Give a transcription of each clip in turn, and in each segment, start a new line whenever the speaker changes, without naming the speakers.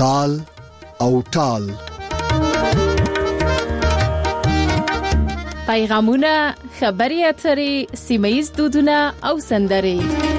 تال او ټال.
پیغامونه، خبري اترې، سیمه‌ییز دودونه او سندرې.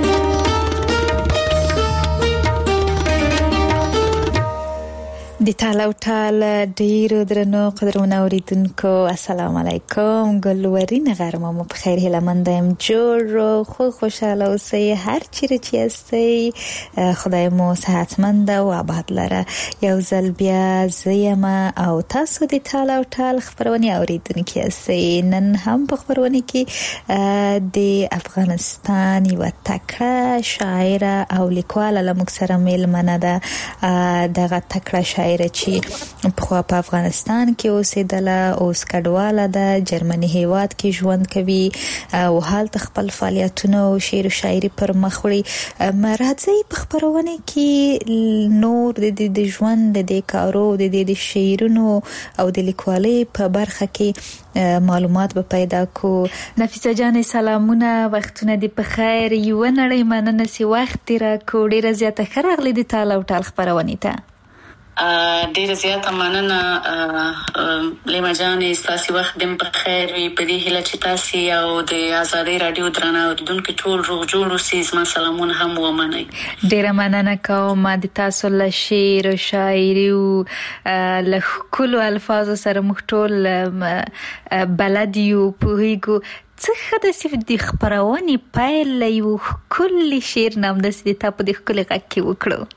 د تال او ټال ډیرو درنو قدرمنو اوریدونکو السلام علیکم. ګلورین غرمه مو په خیر هیله مند یم. جوړ خو خوشاله اوسئ هر چیرې چې یاستئ. خدای مو صحتمند او آباد لره. یو ځل بیا زیم او تاسو د تال او ټال خبرونه اوریدونکو یاستئ. نن هم په خبرونه کې د افغانستان یو تکړه شاعر او لیکوال له موږ سره میلمنه ده. دغه تکړه شاعر چې په افغانستان کې اوسېدله، اوس کډواله ده، جرمني هیواد کې ژوند کوي او هلته خپل فعالیتونه او شعر او شاعري پر مخ وړي. راځي په خبرونه کې نور د ژوند د کارو د شعرونو او د لیکوالۍ په برخه کې معلومات به پیدا کو. نفیسه جان سلامونه، وختونه دی په خیر. یو نړۍ مننه سی وخت را کو. ډیره زیاته خراغلی د تال او ټال خبرونه ته.
ډیر زیاته مننه لیما جانې، ستاسو وخت دې په خیر وي. په دې هیله چې تاسو او د آزادۍ رادیو درنه اوریدونکو ټول روغ جوړ اوسئ. زما سلامونه هم ومنئ.
ډیره مننه کوم د تاسو له شعر او شاعري او له کلو الفاظو سره موږ ټول بلد یو پوهیږو. څه د سیف د خبرونې پیل یو کلی شعر نام د سې ته په دې کلی غږ کې وکړو.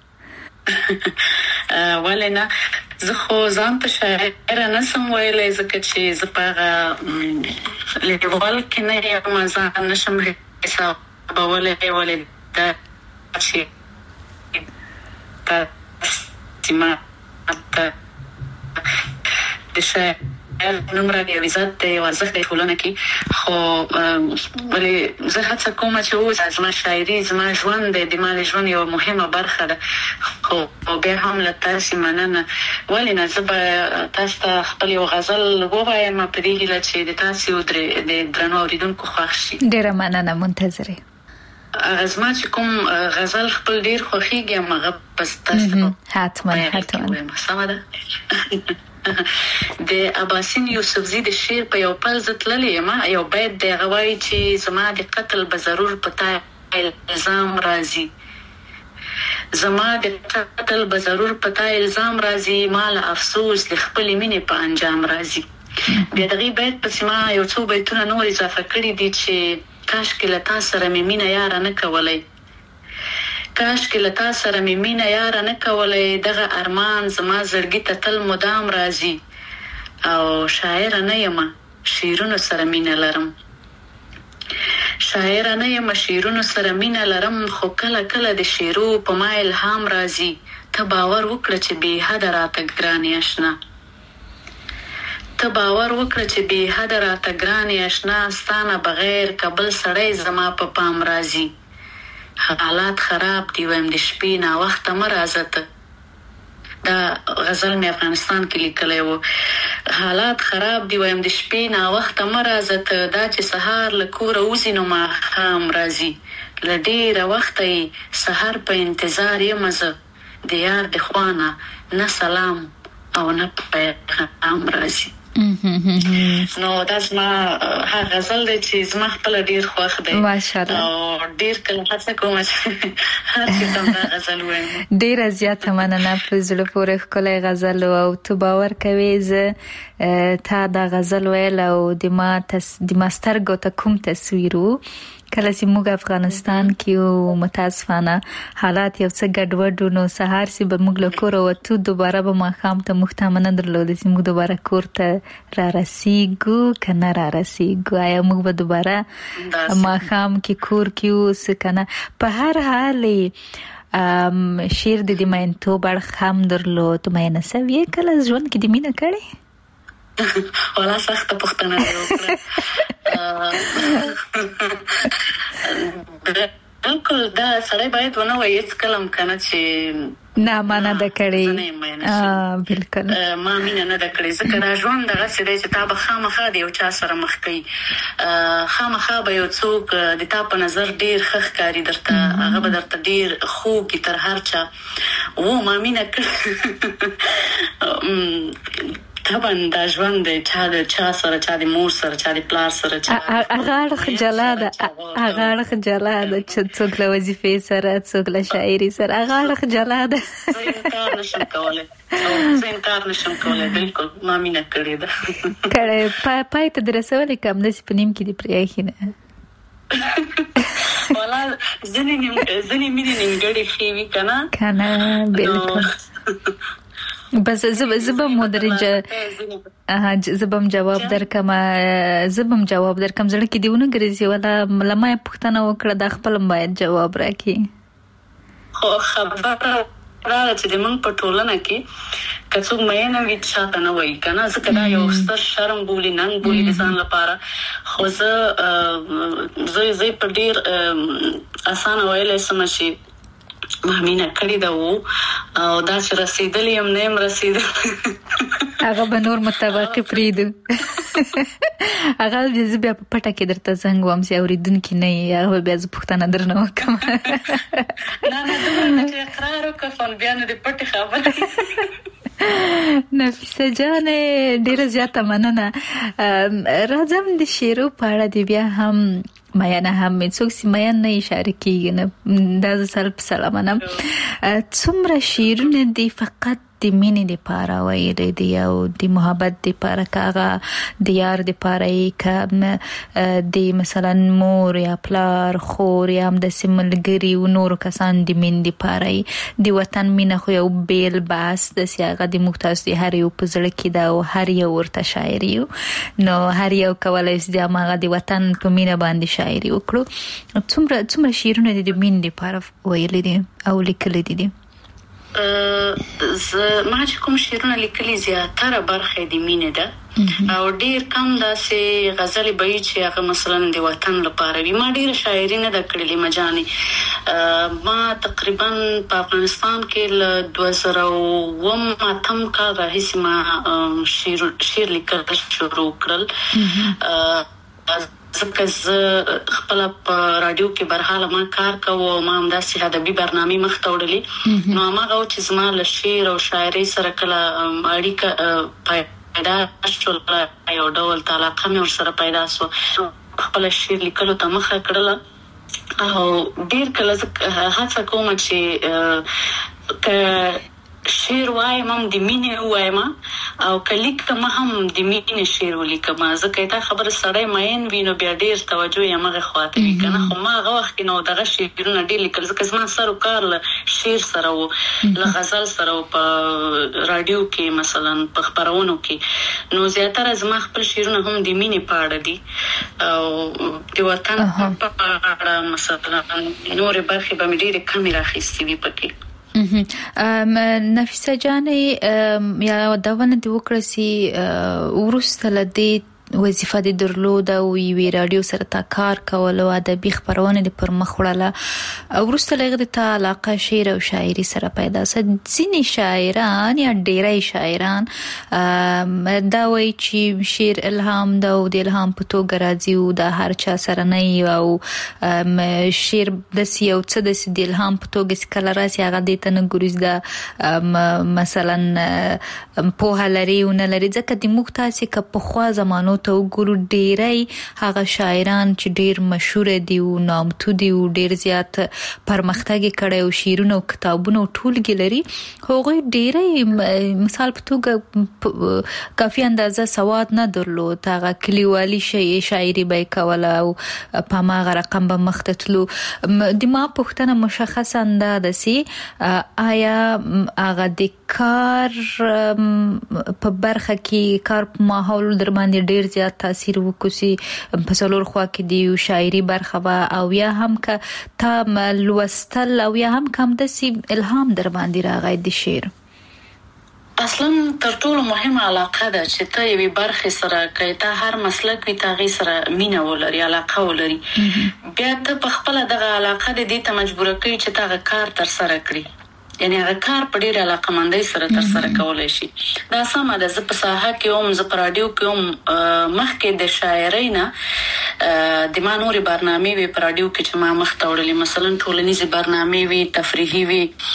ولنه زه خو ځان ته شاعر نه سم ویلای، ځکه چې زه په لیکوال کې نه یم. ځان نشم حسابولی ولې دا چې ما د شاعر نمره دی عزت دی او ارزښت دی ټولنه کې. خو ولې زه هڅه کوم چې اوس زما شاعري زما ژوند دی، د ما ژوند یو مهمه برخه ده. خو بیا هم له تاسو مننه. ولې نه زه به تاسو ته خپل یو غزل ووایم په دې هیله چې د تاسو د درنو اوریدونکو خوښ شي.
ډیره مننه، منتظره.
زما چې کوم غزل خپل ډیر خوښیږي هغه پس تاسو
حتما
سمه ده. د اباسین یوسفزي د شعر په یو پل زتللی یم. یو بیت دی غوای چې زما د قتل به ضرور پتا الزام راځي، زما د قتل به ضرور پتا الزام راځي، مال افسوس د خپل مینې په انجام راځي. بیا دغه بیت په سیمه یو څو بیتونه نور اضافه کړی دي چې کاش کې لتا سره مې مینه یاره نه کولای، کاش کې لتا سره مې مینه یاره نه کولای، دغه ارمان زما زړګي ته تل مدام راځي. او شاعر نه یم شعرونو سره مینه لرم، شاعر نه یم شعرونو سره مینه لرم، خو کله کله د شعرو په ما الهام راځي. ته باور وکړه چې بې حد راته ګرانې اشنا، ته باور وکړه چې بې حد راته ګرانې اشنا، ستانه بغیر کبل سړی زما په پام راځي. حالات خراب دی ویم د شپې نا وخت مر ازته. دا غزل می افغانستان کې لیکلی و. حالات خراب دی ویم د شپې نا وخت مر ازته، دا چې سهار له کوره وځي نو ماښام راځي، له ډېره وخته یې سهار په انتظار یم زه، د یار د خوا نه نه سلام او نه پیغام راځي. نو دا زما هغه غزل دی چې زما خپل ډیر خوښ دی.
ماشاءالله.
او ډیر کله هڅه کوم چې هر څه دا غزل وایم.
ډیر زیاته مننه په زړه پورې ښکلی غزل او ته باور کوې زه تا دا غزل ویل او د ما سترګو ته کوم تصویر و کله چې موږ افغانستان کې او متاسفانه حالات یو څه ګډوډ نو سهار سي به موږ له کوره وتو دوباره به ماښام ته موږ ته نه درلود چې موږ دوباره کور ته را رسیږو که نه را رسیږو، آیا موږ به دوباره ماښام کې کور کې اوس که نه. په هر حال شعر د مینتوب اړخ هم درلود. مینه سوې کله ژوند کې د مینه کړې؟
ولا سخته پوښتنه وکړه. بالکل دا سړی باید ونه وایي هیڅ کلم کنه چې
نه ما نه ده کړې. بالکل
ما مینه نه ده کړې، ځکه دا ژوند دغسې دی چې تا به خامخا د یو چا سره مخ کوي، خامخا به یو څوک د تا په نظر ډېر ښه ښکاري درته، هغه به درته ډېر خوږ وي تر هر چا، و ما مینه طبعا دا ژوند دی چا سره چا د مور سره چا د پلار سره چا
هغه جلاده چې څوک له وظیفې سره څوک له شاعري سره هغه جلاده
کار نشم کولای بالکل ما مینه کړې ده
کړه پای ته درسولې کوم د سپنیم کې دی پریاخینه
ولا ځنې مینه نیمګړې خېوي کنه
بالکل بس زبم مدرجه زبم جواب درکم زړه کې دیونه ګرځي ولا لمه پښتنه وکړه د خپل باید جواب راکې
خو خبره راځي د موږ په ټولنه کې کڅو مې نه وچاته نه وای کنه ځکه دا یو ستر شرم بولی نن بولی د ځان لپاره خو زه په ډیر اسانه ویلې سمشي مامینه کړی دا وو او دا چې رسیدلی هم نه رسیدل
هغه به نور متوقع پریدو هغه دې بیا په پټه کې درته زنګ وم چې اوریدونکو نه هغه بیا ز پښتنه درنه وکم
نه چې اقرار وکړم بیا نه دې پټه خبره
نفیسه جان ډیره زیاته مننه راځم د شیرو په اړه دی بیا هم میانه هم څوک چې میان نه اشاره کیږي نه دا سلام سلامونه څومره شیرونه دی فقط د مینې د پاره وایي دی او د محبت د پاره کاغه د یار د پاره د مثلا مور یا پلار خور یا د سیملګری او نور کسان د مین د پاره د وطن مینه خو یو بیل باس د سیاغه د مختص د هر یو پزړه کې دا او هر یو ورته شاعري نو هر یو کولای شي د ماغه د وطن په مینه باندې شاعري وکړو څومره شیرونه د مین د پاره ویل دي او لیکل دي
ما چې کوم شعرونه لیکلي زیاتره برخه د مینې ده او ډیر کم داسې غزل به چې هغه مثلا د وطن لپاره وي ما ډیر شاعري نه ده کړلې مجاني ما تقریبا په افغانستان کې له 2008 کال راهیسې ما شعر لیکل شروع کړل ځکه زه خپل په رادیو کې برحاله ما کار کوم ما هم داسې ادبي برنامې مخته وړلې نو هغه چې زما له شعر او شاعري سره کله اړیکه پیدا شول یو ډول علاقه مې ورسره پیدا شو خپل شعر لیکلو ته مخه کړله او ډیر کله هڅه کوم چې شعر وایم هم د مینې وایم او کلیک ته ما هم د مینې شعر ولیکم ځکه دا خبره سړی مین وینو بیا ډیر توجه یې مغه خواته وی کنه خو ما هغه وخت نو دغه شعرونه ډیر لیکل ځکه زما سره کار له شعر سره و له غزل سره په رادیو کې مثلا په خبرونو کې نو زیاتره زما خپل شعرونه هم د مینې په اړه دي او د وطن په اړه مثلا نور برخې به مې ډېرې کمې راخیستې وي پکې
نفیسه جانې یا داونه دی وکړه سي ورسته لدی وظیفه د درلود او وی رادیو سره تا کار کول او ادبي خبرونه د پر مخ وړله ورسته لغه د علاقه شعر او شاعري سره پیدا ځینې شاعران یا ډېری شاعران دا وایي چې شعر الهام دا او د الهام په توګه راځي او د هر چا سره نه او شعر د سیو څه د الهام په توګه کله راځي هغه د تن ګورز دا مثلا په هلري او نه لري ځکه د مختاسي ک په خوا زمانو ته وګورو ډېری هغه شاعران چې ډېر مشهور دي او نامتو دي او ډېر زیات پرمختګ کړي او شعرونه او کتابونه ټولګي لري هغه ډېری مثال په توګه کافي اندازه سواد نه درلود هغه کلیوالي شاعري به کوله او په ماغه رقم به مختتلو د ما پښتنه مشخص انداز سي آیا هغه د کار په برخه کې کار په ماحول در باندې ډیر زیات تاثیر وکړي په څلور خوا کې دی شاعري برخه او یا هم ک تا لوستل او یا هم کوم د الهام در باندې راغی د شعر
اصلا تر ټولو مهمه علاقه ده چې ته یوې برخې سره کې ته هر مسلک وي تاغي سره مینه ولري علاقه ولري بیا ته په خپل دغه علاقه د دې ته مجبور کوي چې تا کار تر سره کړی یعنی هغه کار په ډېر علاقه مندۍ سره تر سره کولای شي دا سمه ده زه په ساحه کې زه په رادیو کې مخکې د شاعرۍ نه د ما نورې برنامې وي په رادیو کې چې ما مخته وړلې مثلا ټولنیزې برنامې وي تفریحي وي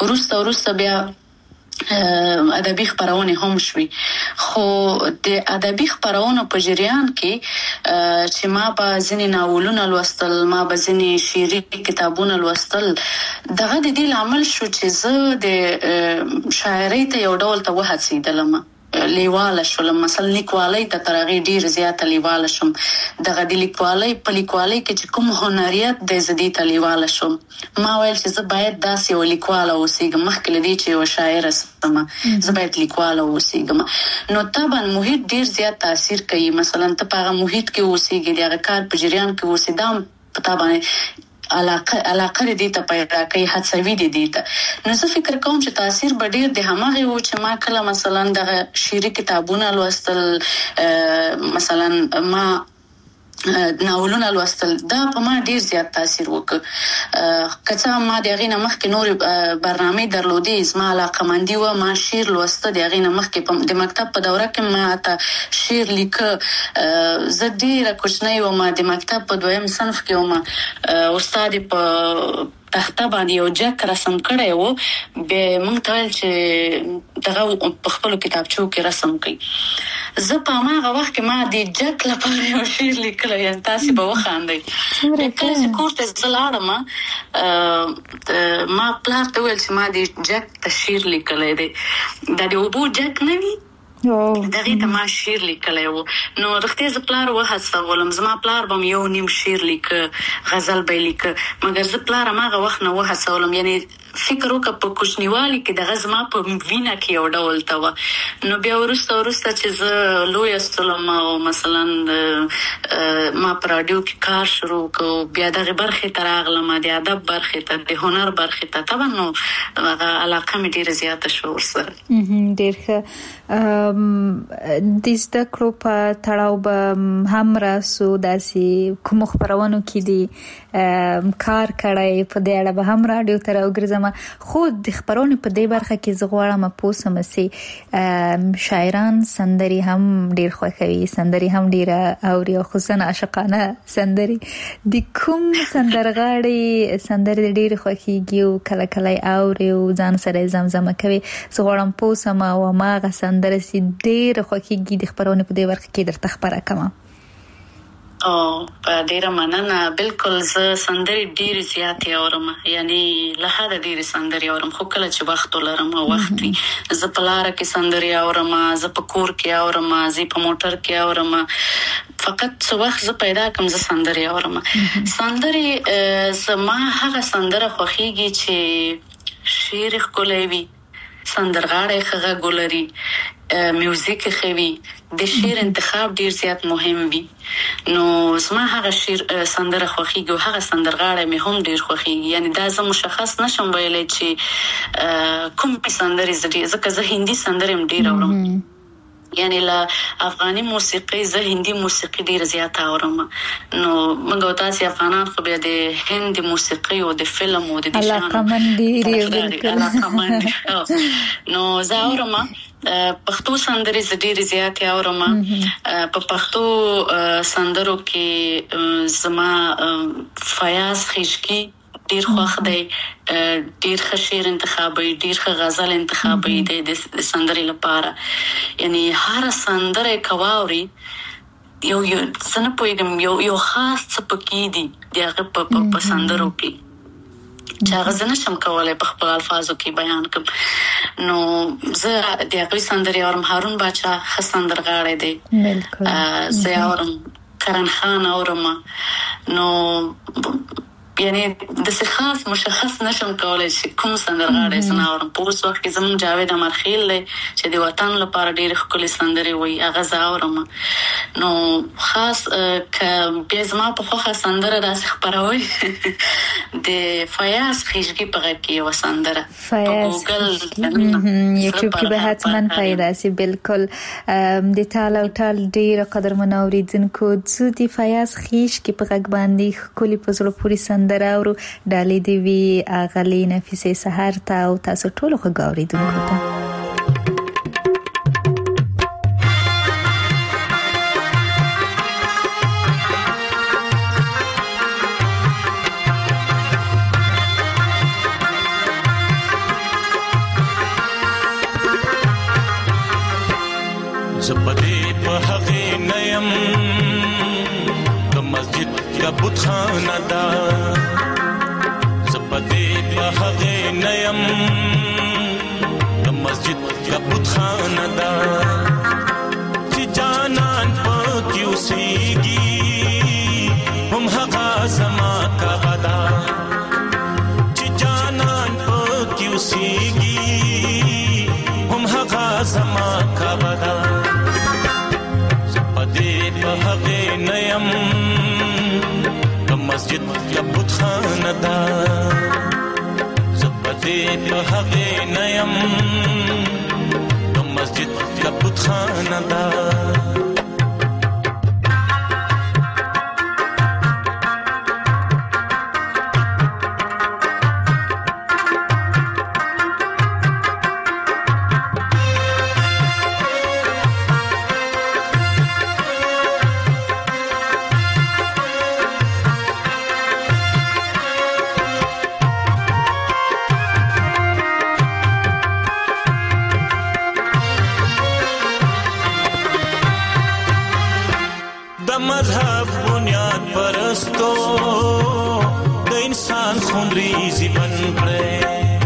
وروسته بیا ادبي خبرونه هم شوي. خو د ادبي خبرونو په جریان کې چې ما به ځینې ناولونه لوستل، ما به ځینې شعري کتابونه لوستل، دغه د دې عمل شو چې زه د شاعرۍ ته یو ډول ته وهڅېدلم، لیواله شولم. مثلا لیکوالۍ ته تر هغې ډېر زیاته لیواله شم. دغه د لیکوالۍ په لیکوالۍ کې چې کوم هنریت دی زه دې ته لیواله شوم. ما ویل چې زه باید داسې یوه لیکواله اوسېږم، مخکې له دې چې یوه شاعره سم زه باید لیکواله اوسېږم. نو طبعا محیط ډېر زیات تاثیر کوي. مثلا ته په هغه محیط کې اوسېږې، د هغه کار په جریان کې اوسې، دا هم په تا باندې علاقه دې ته پیدا کوي، هڅوي دې ته. نو زه فکر کوم چې تاثیر به ډېر د هماغې و چې ما کله مثلا دغه شعري کتابونه لوستل، مثلا ما ناولونه لوستل، دا په ما ډېر زیات تاثیر وکړ. که څه هم ما د هغې نه مخکې نورې برنامې درلودې، زما علاقه‌مندي وه، ما شعر لوسته د هغې نه مخکې. د مکتب په دوره کې ما ته شعر لیکه. زه ډېره کوچنۍ وم، د مکتب په 2م صنف کې وم. استاد په تخته باندې یو جک رسم کړی و، بیا موږ ته ویل چې دغه په خپلو کتابچو کې رسم کړئ. زه په هماغه وخت کې ما د جک لپاره یو شعر لیکلی، یعنې تاسې به وخاندئ. کله چې کور ته زه لاړم، ما پلار ته وویل چې ما د جک ته شعر لیکلی دی. دا د اوبو جک نه وي، دغې ته ما شعر لیکلی و. نو رښتیا زه پلار وهڅولم. زما پلار به م یو نیم شعر لیکه، غزل به یې لیکه، مګر زه پلار هماغه وخت نه وهڅولم. یعنې فکر وکړه په کوچنیوالي کې دغه زما په وینه کې یو ډول ته وه. نو بیا وروسته چې زه لویه شولم او مثلا ما په راډیو کې کار شروع کړو، بیا دغې برخې ته راغلم، د ادب برخې ته، د هنر برخې ته. طبعا نو هغه علاقه مې ډېره زیاته شوه ورسره.
ډېر ښه. د زده کړو په تړاو به هم راسو، داسې کومو خپرونو کې دي کار کړی، په دې اړه به هم راډیو ته راوګرځم. خو د خپرونې په دې برخه کې زه غواړم پوه شم چې شاعران سندرې هم ډېر خوښوي، سندرې هم ډېره اوري، او خصوصا عاشقانه سندرې. د کوم سندرغاړي سندرې ډېرې خوښیږي او کله کله یې اوري او ځان سره یې زمزمه کوي؟ زه غواړم پوه شم او هماغه سندره چې ډېره خوښیږي د خپرونې په دې برخه کې درته خپره کړم.
په ډیره مننه. بالکل زه سندرې ډېرې زیاتې اورم، یعنی له حده ډېرې سندرې اورم. خو کله چې وخت ولرم او وخت وي، زه په لاره کې سندرې اورم، زه په کور کې اورم، زه په موټر کې اورم. فقط څه وخت زه پیدا کوم زه سندرې اورم. سندرې زما هغه سندره خوښیږي چې شعر ښکلی وي، سندرغاړی ښه غږ ولري، میوزیک ښه وي، د شعر انتخاب ډیر زیات مهم وي. نو زما هغه سندره خوښیږي او هغه سندرغاړی مې هم ډیر خوښیږي. یعنی دا زه مشخص نشم ویلی چې کوم سندرې ځکه زه هندي سندرې هم ډیر اورم. یعنی له افغاني موسیقي زه هندي موسیقي ډیر زیات اورم. نو موږ او تاسو افغانان خو بیا د هند موسیقي او د فلم او د نو زه اورم. پښتو سندرې زه ډېرې زیاتې اورم. په پښتو سندرو کې زما فیاض خیشکی ډیر خوښ دی، ډیر ښه شعر انتخابوي، ډیر ښه غزل انتخابوي د سندرې لپاره. یعنی هر سندره کواوري یو څه نه پوهېږم، یو خاص څه پکې دي د هغه په سندرو کې چې هغه زه نشم کولی په خپل الفاظو کې بیان کړم. نو زه د هغوی سندرې اورم. هارون باچا ښه سندرغاړی دی. زه اورم. کرن خان اورم. نو یعنی داسې خاص مشخص نشم کولی چې کوم سندرغاړی زه نه اورم. په اوس وخت کې زموږ جاوید امرخیل دی چې د وطن لپاره ډېرې ښکلې سندرې وایي، هغه زه اورم. نو خاص که بیا زما په خوښه سندره داسې خپروئ د فیاض خیشګي په غږ کې یوه سندره په ګوګل
یوټیوب کې به حتما پیدا سي. بالکل د ټال او ټال ډېره قدرمنو اورېدونکو، زه د فیاض خیشګي په غږ باندې ښکلې په زړه پورې سندره اورو. ډالۍ دې وي اغلې نفیسې سحر ته او تاسو ټولو ښه اورېدونکو ته.
زپدې په هغه نیم د مسجد کا بت خانه دا زپدې په هغه نیم د مسجد کا بت خانه دا چې جانان پکې اوسېږي هم هغه زما کا بدا چې جانان پکې اوسېږي هم هغه زما کا بدا زپدې په هغه نیم د مسجد کا بت خانه دا زپدې په هغه نیم د مسجد کا بت خانه دا مذهب بنیاد پرستو د انسان خونریزي بن کړي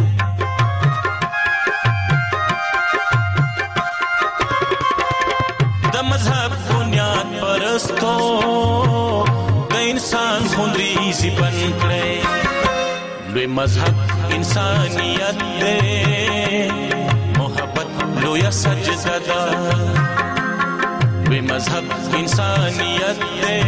د مذهب بنیاد پرستو د انسان خونریزي بن کړي لوی مذهب انسانیت دې محبت لوی سجده ده وی مذهب انسانیت دے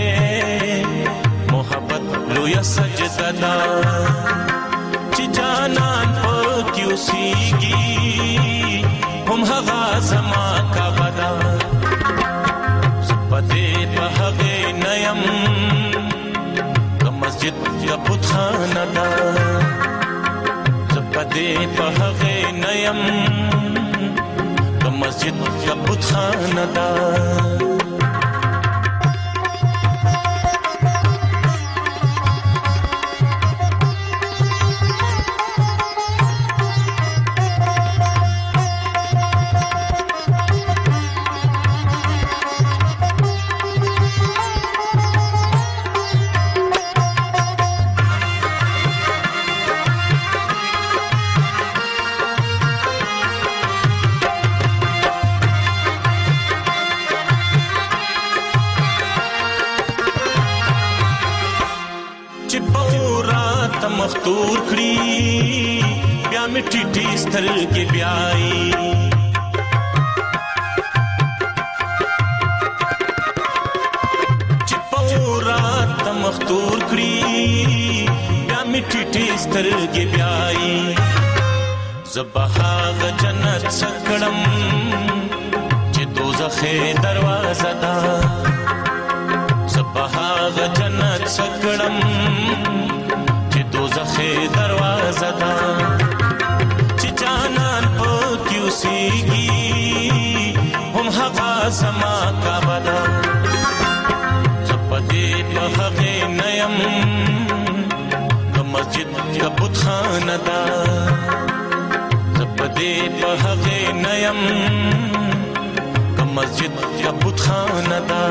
محبت لویا سجدہ دا چی جانان پاکی اوسیگی هم هغا زما کا بدا زپدے پا هغی نیم کا مسجد کا بت خانه دا زپدے پا هغی نیم کا مسجد کا بت خانه دا مختور کړی بیا می ټیټی سترګې بیاي چې پورات مختور کړی بیا می ټیټی سترګې بیاي زبحاغ جنت سکړم چې دوزخ دروازه ده زبحاغ جنت سکړم دوزخ دروازه دا چې جانان پکې اوسېږي هم هغه زما کا بدا زپدې په هغه نیم د مسجد کا بت خانه دا زپدې په هغه نیم د مسجد کا بت خانه دا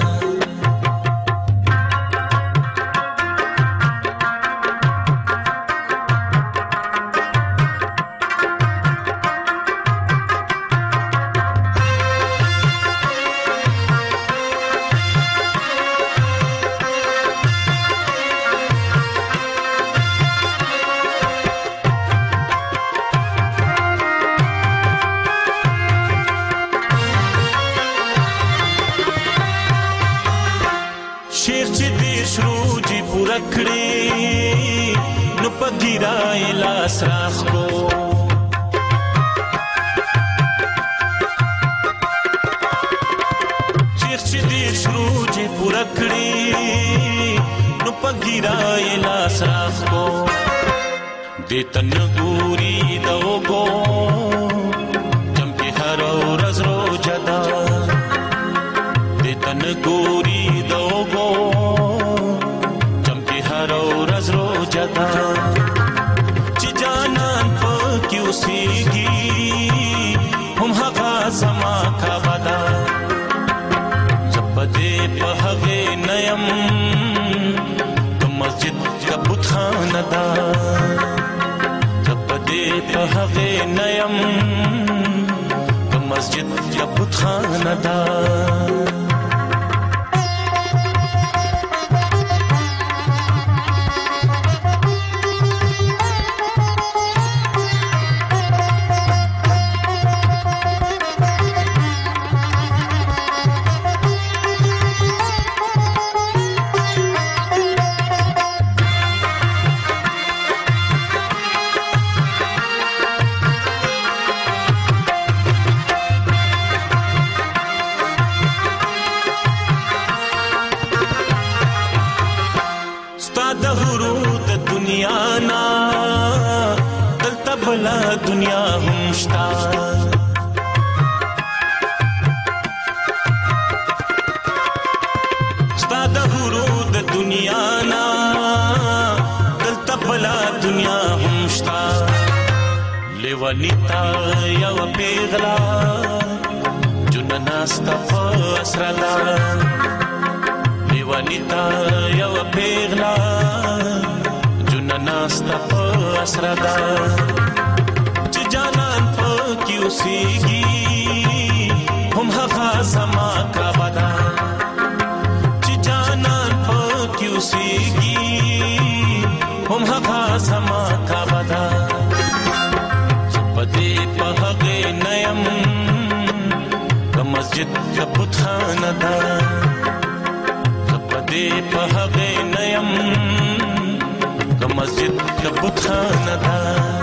شیخ چې دې شروع جی پورا کړی نو پګیرای لاس راخ کو شیخ چې دې شروع جی پورا کړی نو پګیرای لاس راخ کو دې تن ګوري دوګو چمکه هر ورځ روزه دا دې تن ګوري دوګو چمکه هر ورځ روزه دا چې جانان پکې اوسېږي هم هغه زما کا بدا په هغه نیم که مسجد یا بتخانه ده दुनिया हम शता ستاد هرود दुनिया ना دلته بلا दुनिया هم شتا لیوانیتا یو پیغلا جننا ستف اسرلا لیوانیتا یو پیغلا جننا ستف اسرلا جانان پکیو سیگی هم هغه سما کا بدا چې جانان پکیو سیگی هم هغه سما کا بدا پدې په هغه نیم د مسجد د بتخانه دا پدې په هغه نیم د مسجد د بتخانه دا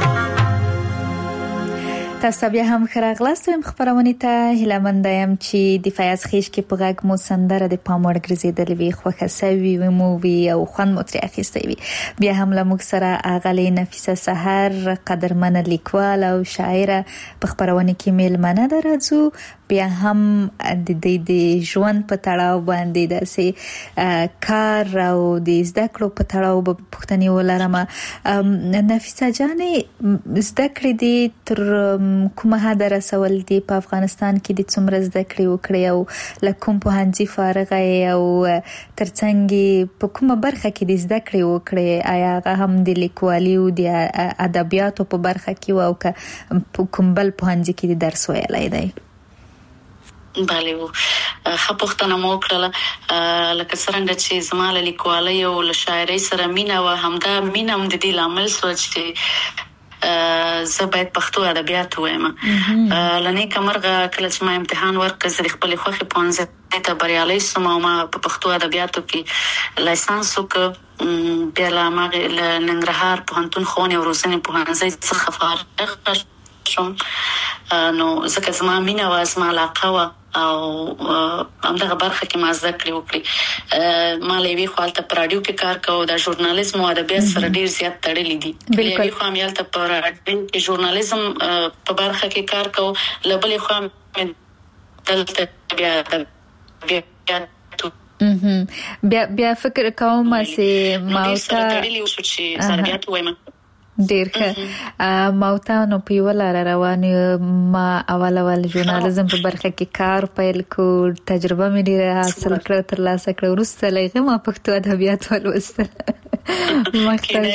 تاسو بیا هم خراغلاست ويم خبرونه ته هیلمند یم چې د فیاض خیش کې په غږ مو سندره د پاموړ ګرځیدل وی خوخه سوي و مو وی او خوان متري اخیسته وی بیا هم لمک سره اغلی نفیسه سحر قدرمن لیکوال او شاعره په خبرونه کې میلمنه درځو بیا هم د ژوند په تړاو باندې د سي کار او د زده کړو په تړاو په پښتني ولرمه نفیسه جانې زده کړې دي تر کومه حد رسول دي په افغانستان کې د څومره زده کړې وکړې او لکم په هانځي فارغه او ترڅنګ په کومه برخه کې د زده کړې وکړې آیا هغه هم د لیکوالي او د ادبیاتو په برخه کې او کوم بل په هانځي کې د درس ویلای دی
بله خپختنه مو کړله لکه څنګه چې زماله لیکوالي او شاعري سره مینا و همدا مینم د دې لامل سوچ چې زه باید پښتو ادبیات وایم لنی کمرغه کله چې ما امتحان ورکړ زه خپل خوخه پونځه ته بریالي سم او ما په پښتو ادبیاتو کې لایسنس وکړ بیا لا ما ننګرهار پوهنتون خونې او روزنې پوهنځي څخه فارغ شوم نو ځکه زما مینا و زما علاقه و او همدغه برخه کې ما زده کړې وکړې ما لوي خپلته په رادیو کې کار کوم د ژورنالیزم او ادبیات سره ډیر زیات تړلې دي لوي خو مالته په رادیو کې ژورنالیزم په برخه کې کار کوم لبلې خو دلته
بیا فکر کوم چې ماوتا
تړلې وسو چې ادبیات وایم
ډیر ښه ماوتانو په ولاله روان ما اول ژورنالیزم په برخه کې کار پیل کو تجربه مې ډیره حاصل کړه تر لاسه کړه ورسته لږه ما پښتو ادبیات ولوستل مختلف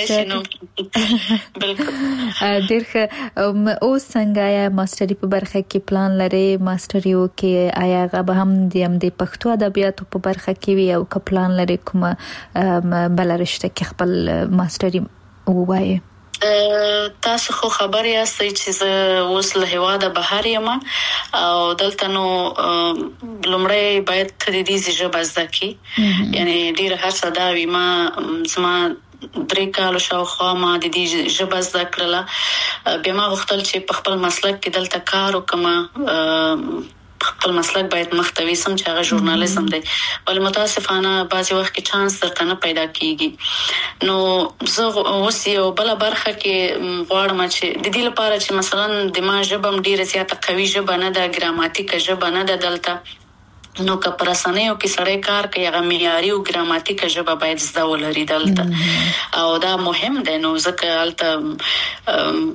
ډیر ښه او څنګه یا ماستری په برخه کې پلان لري ماستری او کې آیا غو هم د پښتو ادبیات په برخه کې وي او که پلان لري کومه بلرشته کې خپل ماستری وایي
تاسو خو خبر یاستئ چې زه اوس له هواده بهر یم او دلته نو لومړی باید تدریجي ژبه زده کړي یعنی ډیر هڅه دا وي ما زما 3 کال شاوخوا ما د دې ژبه زده کړله بیا ما غوښتل چې په خپل مسلک کې دلته کار وکم خپل مسلک باید محتوی سم چې هغه ژورنالیزم دی ولې متاسفانه بعضی وخت کې چانس درته نه پیدا کیږي نو زه اوس یو بل برخه کې غواړم چې د دې لپاره چې مثلا د ما ژبه ډیره زیاته قوي ژبه نه ده ګراماتیک ژبه نه ده دلته نو که پرسنیو کې سړی کار کوي هغه معیاري او ګراماتیک ژبه باید زده ولري دلته او دا مهم دی نو ځکه البته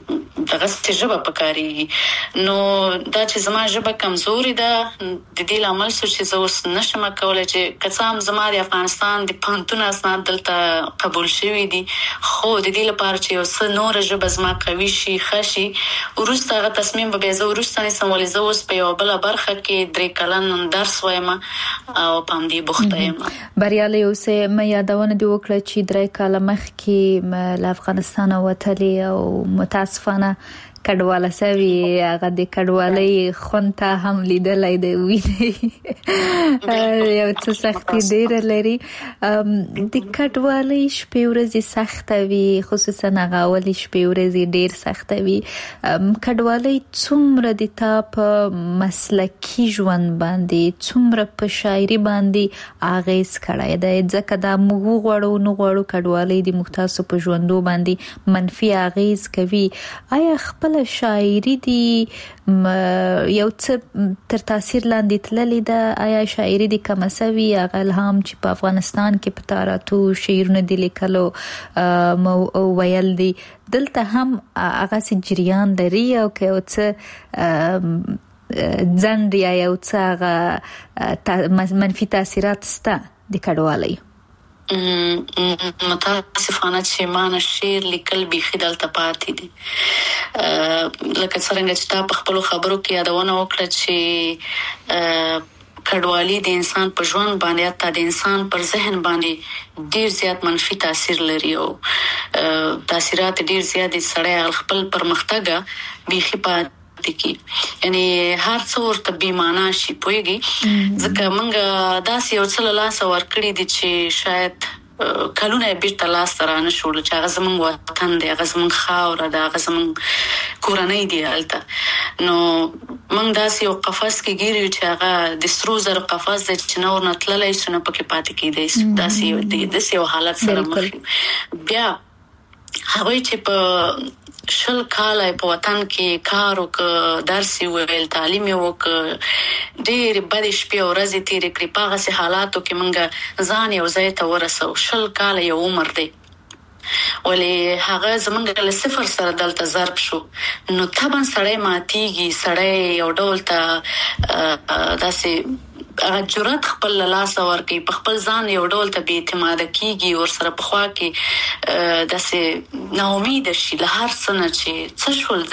دغه ژبه پکاري نو دا چې زما ژبه کمزوري ده د دې لامل چې زه اوس نشم کولای چې کڅام زما د افغانستان د پانتون اسناد دلته قبول شوی دي خو د دې لپاره چې اوس نور ژبه زما قوي شي خشي ورسته هغه تصمیم به زه ورسته نسم ولې زه اوس په یو بل برخه کې 3 کلن درس وایم او پام دې بوخته یم
بریالي اوسه مې یادونه دی وکړه چې 3 کال مخکې له افغانستان وتلی او متاسفانه کډواله سوي هغه د کډوالۍ خونته هم لیدلای دی ویني یو څه سختي ډیر لري د کډوالۍ شپې ورځې سخته وي خصوصا هغه اولي شپې ورځې ډیر سخته وي کډوالۍ څومره د تا په مسلکي ژوند باندې څومره په شاعري باندې اغیز کړی دی ځکه دا موږ غواړو نو غواړو کډوالۍ د مختاسو په ژوندو باندې منفي اغیز کوي آیا خپل شاعري دی یو څه تر تاثیر لاندې تللی ده آیا شاعري دی کوم سوي هغه الهام چې په افغانستان کې په تاراتو شعرونه دی لیکلو او ویل دي دلته هم هغه سي جریان لري او که یو څه ځند یا یو څه منفي تاثیرات سته د کډوالۍ
متاسفانه چې ما شعر لیکل بيخي دلته پاتې دي لکه څنګه چې تا په خپل خبرو کې یادونه وکړه چې کډوالۍ د انسان په ژوند باندې حتی د انسان پر ذهن باندې ډیر زیات منفي تاثیر لري او تاثیرات ډیر زیات سړی خپل پرمختګ بيخي کی یعنی هر څو ورته بیمانه شي پويږي ځکه موږ داسې یو څه لاس ورکړی دي چې شاید کلونه بیرته لاس ترانه شول چې هغه زموږ وطن دی هغه زموږ خاور دی هغه زموږ کورنۍ دی الته نو موږ داسې یو قفس کې ګیرو چې هغه د سترو زر قفس د چنور نتللای شنه پکې پاتې کیدی داسې یو حالت سره مخ بیا هغه چې په شل کاله په وطن کې کار وکړ درس ویل تعلیم وکړ ډېر بد شپې او ورځې تیرې کړې په هغه حالاتو کې مونږ ځان یو ځای ته ورسو شل کاله یو عمر دی ولې هغه زمونږ له صفر سره دلته ضرب شو نو طبعا سړی ماتيږي سړی یو ډول ته داسې هغه جرأت خپل لاس ورکي په خپل ځان یو ډول ته بي اعتماد کیږي ور سره په خوا کې داسې نا امید شي له هر څه نه چې څه شول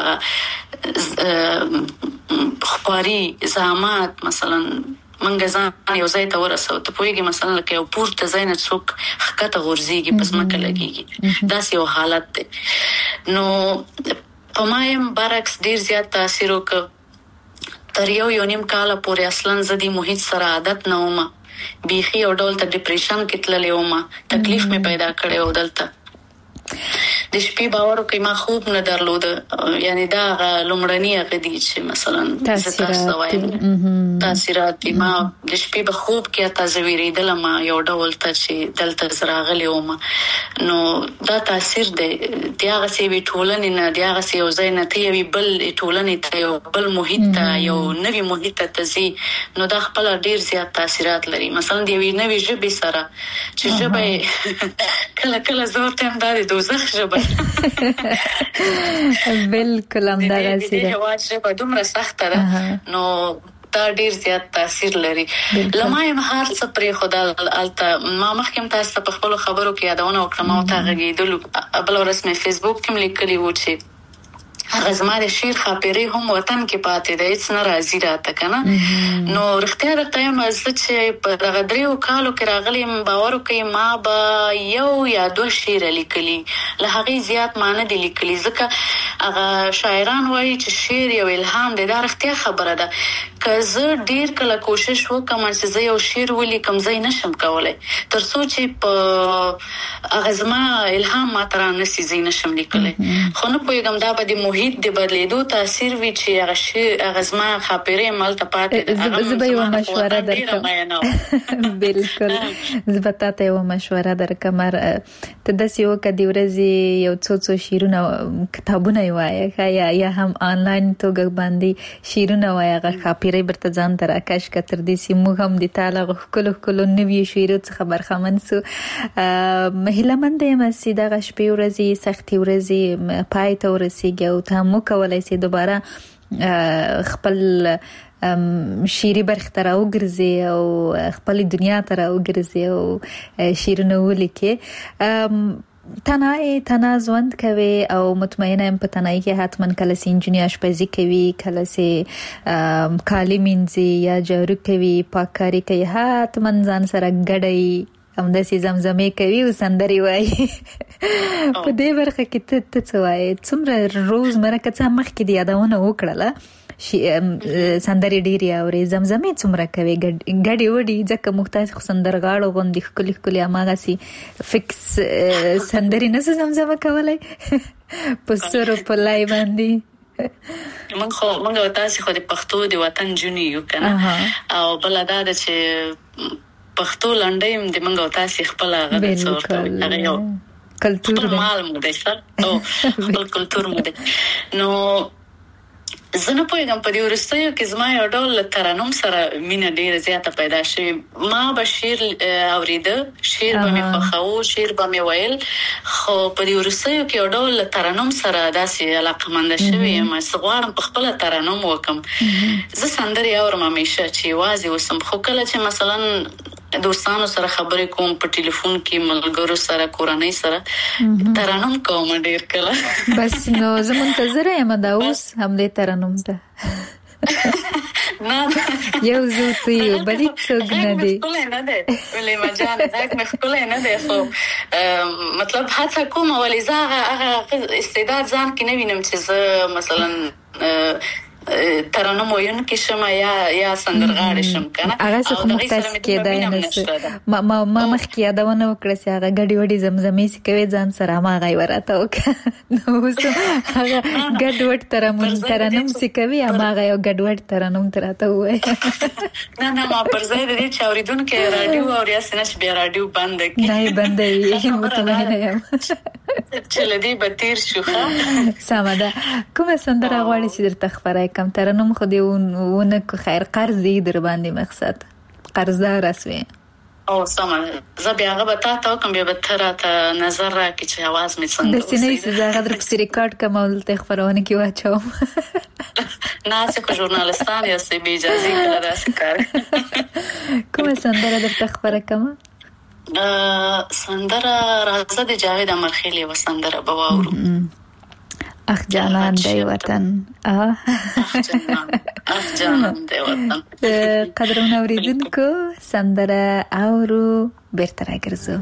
زمونږه خبري زحمت مثلا منګه ځان یو ځای ته ورسو ته پويږي مثلا لکه یو پورته ځای نه څوک خکته غورځيږي پس مکه لګيږي داس یو حالت دی نو په مایم برعکس ډیر زیات تاثیر وکړ تر یو نیم کال پورې اصلا زدي محیط سره عادت نه ومه بيخي او ډول ته ډیپریشن کې تللې ومه تکلیف مې پیدا کړې و دلته د شپې باور کوي ما خوب نه درلود یعنی دا لومړنی غدي چې مثلا تاثیرات ما د شپې په خوب کې تازویری د لمه یو ډول ته چې دلته زراغلی ومه نو دا تاثیر دی هغه سی وی ټولنې نه دی هغه سی یو ځای نه ته وی بل ټولنې ته یو بل محیط ته یو نوی محیط ته زی نو دا خپل ډیر زیات تاثیرات لري مثلا دی وی نوی ژبه سره چې ژبه کله کله زور ته د دوزخ ژبه
بالکل هم دا غسی ده
واجب دومره سخته ده نو دا ډیر زیات تاثیر لري لمای مهار څه پرې خدا الته ما مخکم تاسو په خپل خبرو کې یادونه وکړم او تا غږیدل بل ورځ مې فیسبوک کې لیکلی و چې هغه زما د شیر خاطرې هم وطن کې پاتې ده هیڅ نه راځي راته کنه نو رښتیا درته یم چې په دغه دریو کالو کې راغلی باور کوي ما به یو یا دوه شعر لیکلي له هغه زیات معنی دي لیکلي ځکه هغه شاعران وایي چې شعر یو الهام دی دا رښتیا خبره ده که زه ډیر کله کوشش وکم چې زه یو شعر ولیکم زه نشم کولای ترڅو چې په هغه زما الهام ما تر نسي زه نشم لیکلای خو نه پوهیږم دا به د محیط د بدلیدو تاثیر وی چې هغه زما خاطرې ملته پاتې
زه به یو مشوره درکم بالکل زه به تاسو یو مشوره درکم ته د سیو کدی ورځي یو څو شیرونه کتابونه وایي یا هم آنلاین توګه باندې شیرونه وایي هغه پیری برته ځان تر آکاش کتر دي سي موږ هم د تعالی غوښکلو نوې شویرو څخه برخمن سو مهله من د مسجد د شپې ورځي سختي ورځي پای ته ورسیږي او ته مو کولای سي دوباره خپل شیری برخ تر او ګرځي او خپل دنیا تر او ګرځي او شیرونه ولیکي تنها ژوند کوي او مطمئنه ام په تنهایی کې حتما کله سي انجینر آشپزي کوي کله سي کالي مینځي یا جارو کوي پاککاری کوي حتما ځان سره ګډي هم د سي زمزمه کوي او سندري وایي په دې برخه کې ته څه وایي څومره روز مرکه څه مخ کې دی یادونه وکړه سندري ډيري او زمزمه څومره کوي ګډي وډي ځکه مختاج سندرغاړو غوندي خولي اماغه سي فکس سندري نه زمزمه کولای پسرو په لای باندې
موږ تاسو خو د پښتو د وطن جونی یو کنه او بلدا د چې پښتو لنډیم د موږ تاسو خپل غږ څورته هغه یو
کلچر
مال مو دی او خپل کلچر مو دی نو زنه پوهیږم په دې ورستیو کې زما یو ډول ترانم سره مینه ډیره زیاته پیدا شوه ما به شعر اوریده شعر به مې خوښاوه شعر به مې ویل خو په دې ورستیو کې یو ډول ترانم سره داسې علاقمند شوه ما سغوارم په خپل ترانم وکم زه سندري اورم همیشه چې وازي وسم خو کله چې مثلا دوستانو سره خبرې کوم په ټلیفون کې ملګرو سره کورنۍ سره ترانم کوم ډیر کله
بس نو زه منتظره یم دا اوس هم دې ترانم ته
نه
یو زو تی بلی څوک نه دی
نه دی ولې مجان داک مخکله نه دی خو مطلب هڅه کوم ولې زه هغه استعداد ځان کې نه وینم چې زه مثلا ترانم وین کې شمه یا سندرغاړې شم کنه
هغه څه مختص کېدای نه ما مخ کې یادونه وکړه چې هغه ګډي وډي زمزمې سي کوي ځان سره ما غي ورته وک نو هغه ګډ وډ ترانم سي کوي ما غي ګډ وډ ترانم تراته وای
نه ما پر ځای د دې چاوریدونکو رادیو او ریاسنه چې بیا رادیو بند کی
نه بندوي متمنه یم
چې لدی بتیر شوخه
سماده کومه سندره غواړي چې درته خبره کم ترنم خو دی ونه خیر قرض دی در باندې مقصد قرضدار اسوي
او سمه زه بیا هغه بتا ته کوم بیا به ته نظر راکې چې आवाज مې څنګه
د سینې څخه غدر په ریکارډ کوم ته خبرونه کې واچوم
نه څه کو ژورنالستان یا سي بي اجازه کړه دا کار
کومه سندره درته خبره کوم
سندره راځه د جاوید امرخیلی و سندره بواورو
اخ جانان دی وطن
اخ جانان دی وطن
قدرونه اوریدونکو سندره اورو بیرته راګرځو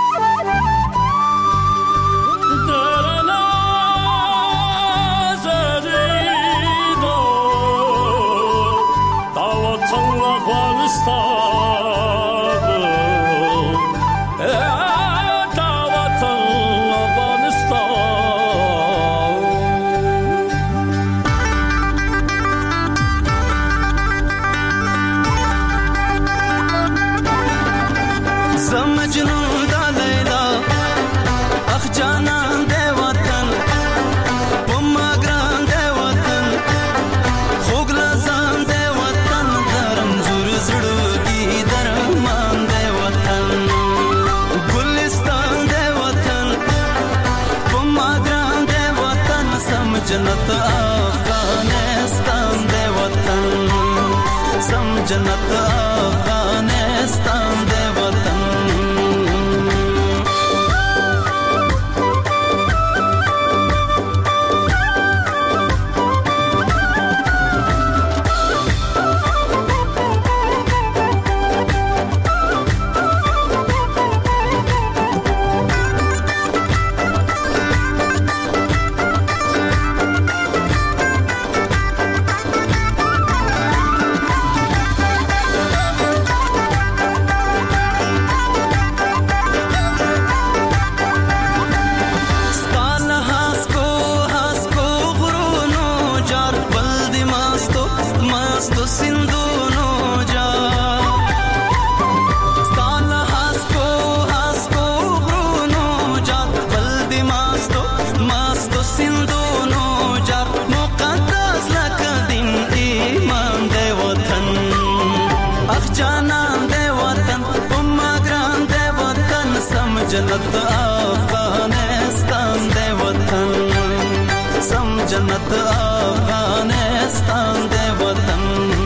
جنت افغانستان دے وطن سم جنت افغانستان دے وطن جانان دے وطن پما ګران دے وطن سم جنت افغانستان دے وطن سم جنت افغانستان دے وطن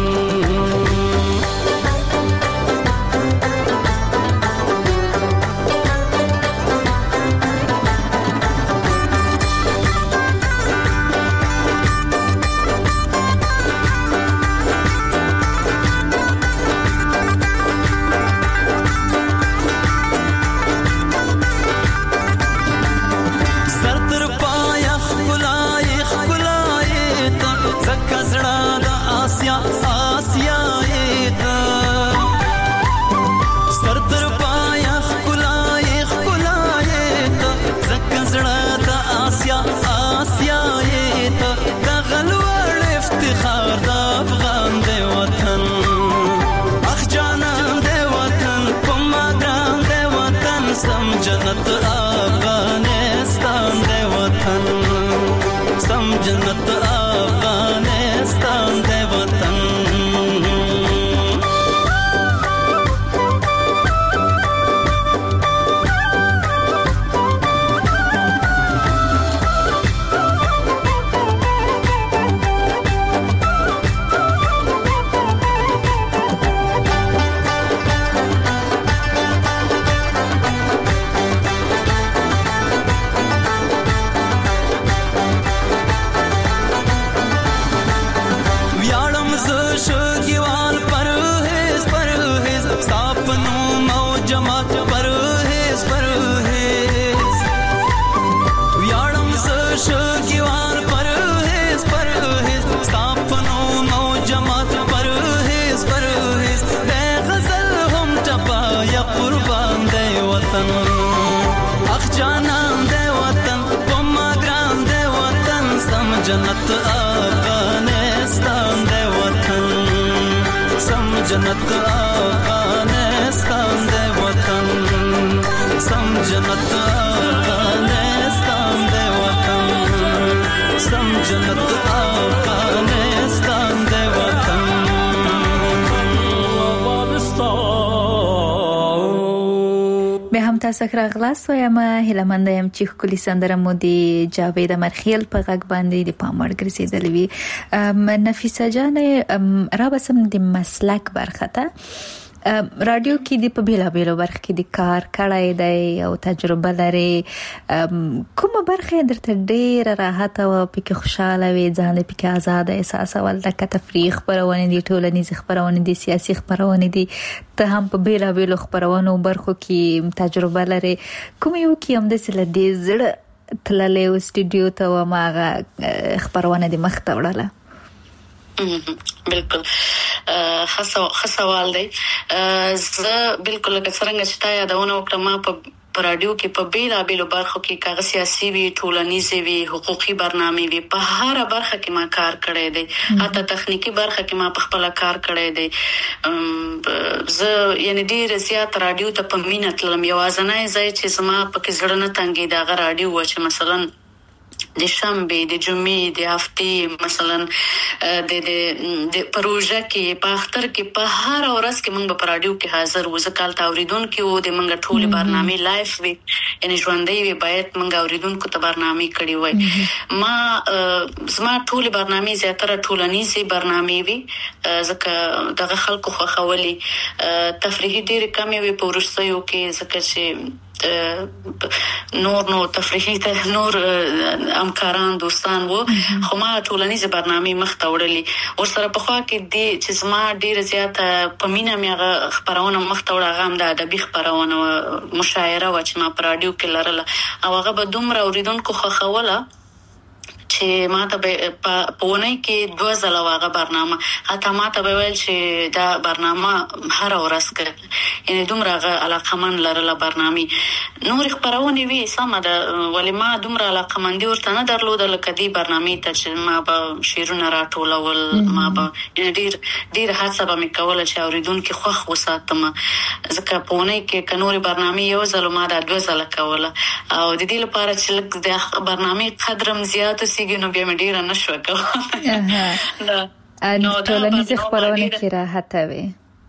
جنت افغانستان دے وطن سم جنت افغانستان دے وطن جنت افغانستان دے وطن سم جنت افغانستان دے وطن سم جنت افغانستان دے وطن سم جنت افغانستان دے وطن
به هم تاسو راغلاست وایم هیلمنده يم چې خولي سندره مو دی جاوید مرخیل په غږ باندې د پاموړ ګرځیدلې وی نفیسه جان را بسم د مسلک برخه ته رادیو کې د په بیلا بیلو برخه کې د کار کړای دی او تجربه لري کومه برخه درته ډیر راحت او پکې خوشاله وي ځان پکې آزاد احساس ول د تفریح خبرونه دي ټولنیز خبرونه دي سیاسي خبرونه دي ته هم په بیلا بیلو خبرونه برخو کې تجربه لري کوم یو کې هم د سل دې زړه تللې او سټډیو ته و ما خبرونه دي مخ ته وړله
بالکل خسوال دی زه بالکل څنګه چې تا یادونه وکړم په رادیو کې په بیلا بیلو برخو کې کاغذ سیاسي وی ټولنیزي وی حقوقي برنامې وی په هر برخه کې ما کار کړی دی حتی تخنیکی برخه کې ما په خپل کار کړی دی زه یعنی ډیر زیات رادیو ته په مینه تلم یوازنه ځای چې زما په کې زړه نه تنګي دا رادیو و چې مثلا د شنبه د جمعې د هفتې مثلا د پروژه کې په اختر کې په هر ورځ کې موږ په رادیو کې حاضر وو ځکه تل اوریدونکو او د موږ ټول برنامه لایف وي یعنی ژوندۍ وي باید موږ اوریدونکو ته برنامه کړی وای ما زما ټول برنامه زیاتره ټولنیزي برنامه وي ځکه دغه خلکو خوخولي تفریحي ډېر کم وي په ورستیو کې ځکه چې نور تفریحي ته نور همکاران دوستان وو خو ما ټولنیزه برنامه مخته وړلې او سره په خوا کې دي چې زما ډیر زیات په مینا میغه خبرونه مخته وړه غام د ادبي خبرونه مشاعره و چې ما پر رادیو کې لرله او هغه به دومره اوریدونکو خوخوله چې ما ته په پونه کې 2000 واغه برنامه حتی ما ته ویل چې دا برنامه هر ورځ کې یعنی دومره علاقمن لرله برنامه نور خبرونه وی سم ده ولې ما دومره علاقمندي ورته نه درلوده لکه دی برنامه ته چې ما به شیرونه راټولول ما به ډیر هڅه به میکوله چې اوریدونکو خوښ وساتم ځکه پونه کې کنوري برنامه یو ځل ما د 2000 کوله او د دې لپاره چې د برنامه قدرم زیات نو بیا مې ډیر نشو کوله
نو ټولنیز خبرونه کې راحت وي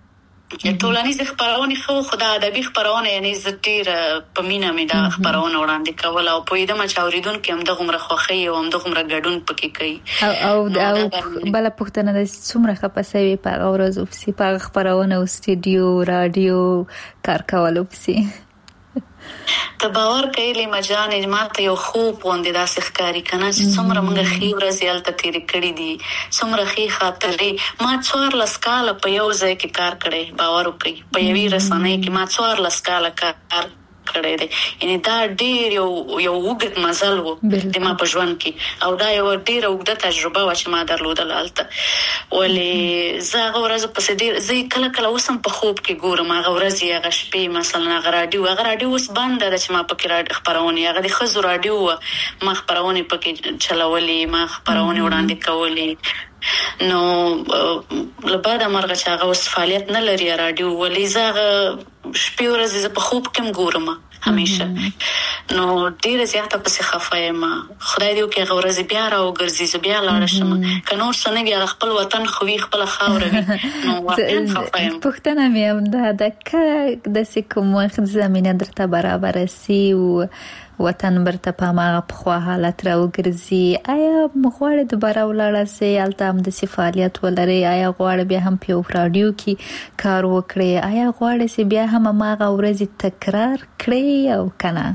ټولنیز خبرونه خو خدای ادبي خبرونه یعنی زټیر په مینا مې دا خبرونه وړاندې کول او په دې مچ اوریدونکو هم د غمره خوخي او هم د غمره ګډون پکې کوي
او بل پښتنه د څومره خپسوي په اورز او سي په خبرونه او استودیو رادیو کار کول او سي
ته باور کوي مجان ماته یو خوب غوندې داسې ښکاری کنه چې څومره موږ خې ورځې الته تیرې کړې دي څومره خې خاطرې ما 14 کاله په یو ځای کې کار کړی باور وکړي په یوې رسنۍ کې ما 14 کاله کار کړی دی یعنی دا ډیر یو وګت مزل وو د ما په ژوند کې او دا یو ډیر وګړه تجربه و چې ما درلودل الته ولې زه غوړز په سدي زه کله کله وسم په خوب کې ګورم هغه ورځ یې هغه شپې مثلا هغه رادیو اوس بند ده چې ما پکې خبرونه هغه د خزو رادیو ما خبرونه پکې چلولې ما خبرونه وړاندې کولې نو لباده مرغه چې هغه اوس فعالیت نه لري رادیو ولې زه شپې ورځې په خوب کې ګورم همیشه نو ډیر زیاته پسې خفه یم خدای دې وکړي هغه ورځ بیا راوګرځي زه بیا لاړ شم که نور څه نه وي خپل وطن خو وي خپل خاوره وي نو واقعا خفه یم
پوښتنه مې هم ده داسې کوم وخت زمینه درته برابر سي او وطن برته په ما په حالت راوګرځي آیا مخوړې دوباره ولاړه سي الته هم د فعالیت ولري آیا غواړې بیا هم په رادیو کې کار وکړي آیا غواړې سي بیا هم ماغه ورځي تکرار کړي او کنه